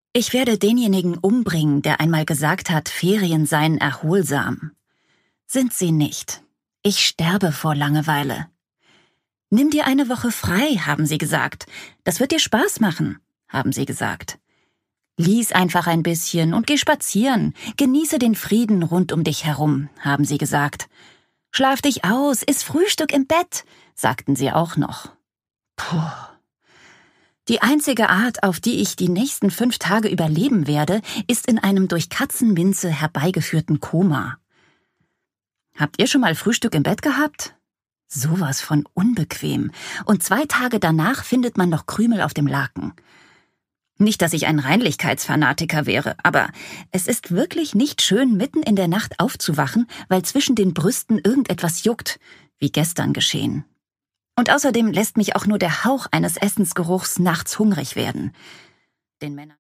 Ich werde denjenigen umbringen, der einmal gesagt hat, Ferien seien erholsam. Sind sie nicht. Ich sterbe vor Langeweile. Nimm dir eine Woche frei, haben sie gesagt. Das wird dir Spaß machen, haben sie gesagt. Lies einfach ein bisschen und geh spazieren. Genieße den Frieden rund um dich herum, haben sie gesagt. Schlaf dich aus, iss Frühstück im Bett, sagten sie auch noch. Puh. Die einzige Art, auf die ich die nächsten 5 Tage überleben werde, ist in einem durch Katzenminze herbeigeführten Koma. Habt ihr schon mal Frühstück im Bett gehabt? Sowas von unbequem. Und 2 Tage danach findet man noch Krümel auf dem Laken. Nicht, dass ich ein Reinlichkeitsfanatiker wäre, aber es ist wirklich nicht schön, mitten in der Nacht aufzuwachen, weil zwischen den Brüsten irgendetwas juckt, wie gestern geschehen. Und außerdem lässt mich auch nur der Hauch eines Essensgeruchs nachts hungrig werden. Den Männern